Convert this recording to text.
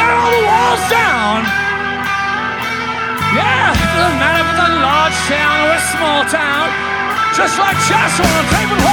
tear all the walls down. Yeah, it doesn't matter if it's a large town or a small town. Just like chess on a table.